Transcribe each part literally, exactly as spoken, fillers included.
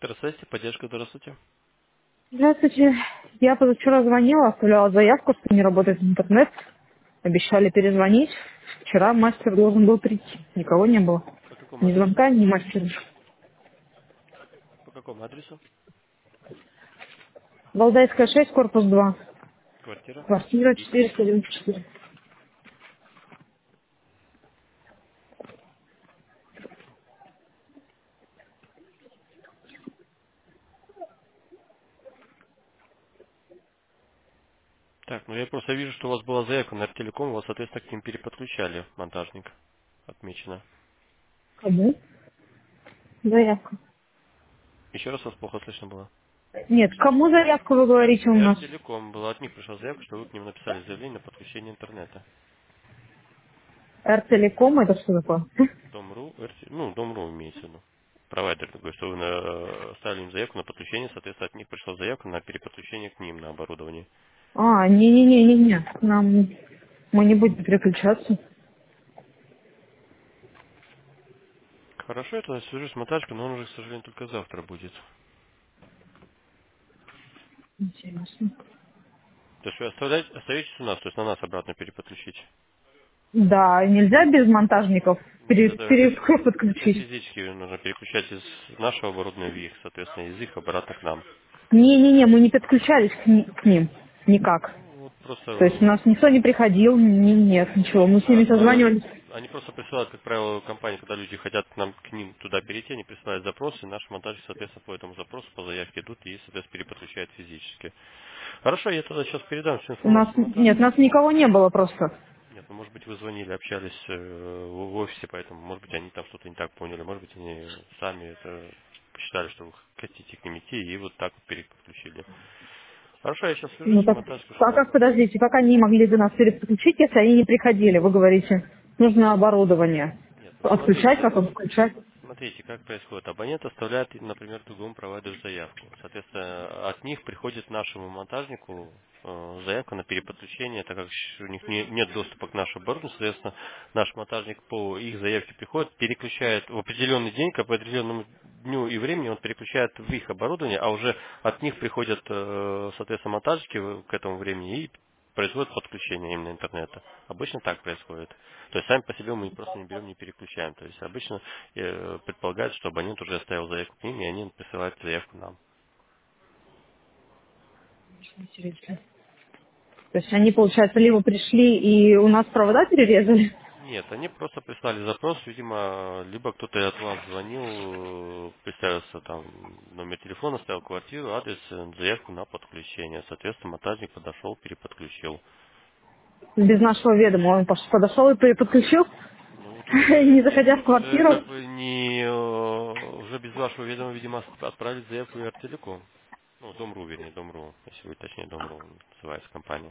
Центр связи, поддержка, здравствуйте. Здравствуйте. Я позавчера звонила, оставляла заявку, что не работает интернет. Обещали перезвонить. Вчера мастер должен был прийти. Никого не было. По какому Ни адресу? звонка, ни мастера. По какому адресу? Валдайская шесть, корпус два. Квартира? Квартира четыреста девяносто четыре. Так, ну я просто вижу, что у вас была заявка на Артелеком, вас, соответственно, к ним переподключали, монтажник. Отмечено. Кому? Заявка. Еще раз вас плохо слышно было. Нет, кому заявку вы Эр- говорите у нас? Артелеком. Была от них пришла заявка, что вы к ним написали заявление на подключение интернета. Эр-телеком, это что такое? Дом.ру, Эрти- ну, Дом.ру имеется в виду. Провайдер такой, что вы на- оставили им заявку на подключение, соответственно, от них пришла заявка на переподключение к ним на оборудование. А, не-не-не-не-не. Нам... Мы не будем переключаться. Хорошо, я тогда свяжусь с монтажкой, но он уже, к сожалению, только завтра будет. Интересно. То есть вы оставляете, остаетесь у нас, то есть на нас обратно переподключить? Да, нельзя без монтажников Нет, пере, это, это, пере- фи- это подключить. физически нужно переключать из нашего оборудования в их, соответственно, из их обратно к нам. Не-не-не, мы не подключались к, ни- к ним никак. Ну, вот То есть просто, у нас никто не приходил, ни- нет, ничего. Мы с ними да, а, созванивались. они просто присылают, как правило, компании, когда люди хотят к нам, к ним туда перейти, они присылают запросы, наши монтажи, соответственно, по этому запросу, по заявке идут и, соответственно, переподключают физически. Хорошо, я тогда сейчас передам всю У нас, информацию нет, монтажнику. нас никого не было просто. Нет, ну может быть вы звонили, общались э, в в офисе, поэтому может быть они там что-то не так поняли, может быть они сами это посчитали, что вы хотите к ним идти и вот так вот переподключили. Хорошо, я сейчас свяжусь Ну с так, монтажкой, а чтобы как, она... подождите, как они могли до нас переподключить, если они не приходили? Вы говорите, нужно оборудование. Нет, ну Отключать, смотрите, потом включать. смотрите, как происходит. Абонент оставляет, например, другому провайдеру заявку. Соответственно, от них приходит нашему монтажнику э, заявка на переподключение, так как щ- у них не- нет доступа к нашему оборудованию, соответственно, наш монтажник по их заявке приходит, переключает в определенный день, к определенному дню и времени он переключает в их оборудование, а уже от них приходят, э, соответственно, монтажники в- к этому времени и производят подключение именно интернета. Обычно так происходит. То есть сами по себе мы просто не берем, не переключаем. То есть обычно э, предполагают, что абонент уже оставил заявку к ним, и они присылают заявку нам. Интересно. То есть они, получается, либо пришли и у нас провода перерезали. Нет, они просто прислали запрос, видимо, либо кто-то от вас звонил, э, представился там номер телефона, ставил квартиру, адрес, э, заявку на подключение. Соответственно, монтажник подошел, переподключил. Без нашего ведома. Он пош- подошел и переподключил, Ну, тут не уже, заходя в тут уже квартиру. как бы не, э, уже без вашего ведома, видимо, отправить заявку в Артелеком. Ну, Дом.ру, вернее, Дом.ру, если вы точнее Дом.ру называется компания.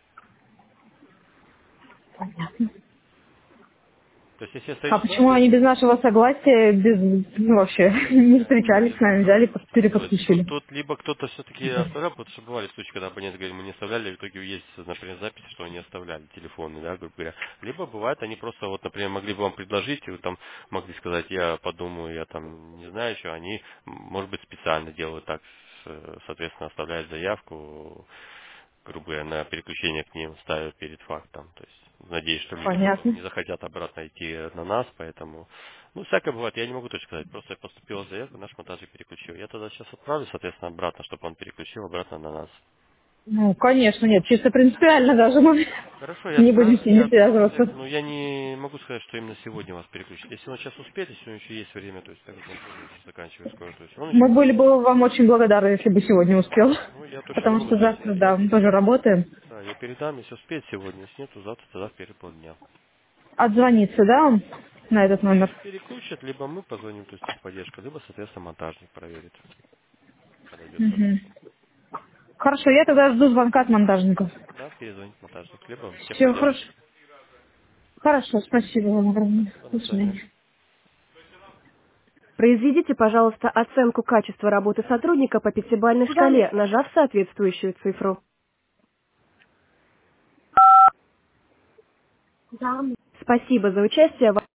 То есть, если А остаетесь у нас, почему то есть, они без нашего согласия, без, ну, вообще, не встречались с нет, нами, взяли, э, тут, то есть, тут, переподключили? тут либо кто-то все-таки оставлял, потому что бывали случаи, когда абоненты говорили, мы не оставляли, в итоге есть, например, записи, что они оставляли телефоны, да, грубо говоря. Либо бывает, они просто, вот, например, могли бы вам предложить, и вы там могли сказать, я подумаю, я там не знаю еще, они, м, может быть, специально делают так, с- соответственно, оставляют заявку, грубо говоря, на переключение к ним ставят перед фактом. То есть надеюсь, что люди потом Понятно. не захотят обратно идти на нас, поэтому, ну, всякое бывает, я не могу точно сказать, просто поступила заявка, наш монтажник переключил. Я тогда сейчас отправлю, соответственно, обратно, чтобы он переключил обратно на нас. Ну, конечно, нет, чисто принципиально даже мы Хорошо, я не будем с отправлю, я ними отправлю заявку, связываться. но я не могу сказать, что именно сегодня вас переключит. Если он сейчас успеет, если у него еще есть время, то есть так как он тоже уже заканчивает скоро, то есть он еще Мы были может. бы вам очень благодарны, если бы сегодня успел. Ну, я точно не Потому могу что сказать. завтра, да, мы тоже работаем. Да, я передам, если успеет сегодня, если нет, то завтра тогда в первый полдня. Отзвониться, да, вам на этот номер? Переключат, либо мы позвоним, то есть техподдержка, либо, соответственно, монтажник проверит, подойдет Мгм. сотрудник. Хорошо, я тогда жду звонка от монтажников. Да, перезвонит монтажник, либо Все, техподдержка. хорошо. Хорошо, спасибо вам огромное. Да, до До свидания. свидания. Произведите, пожалуйста, оценку качества работы сотрудника по пятибалльной шкале, нажав соответствующую цифру. Спасибо за участие.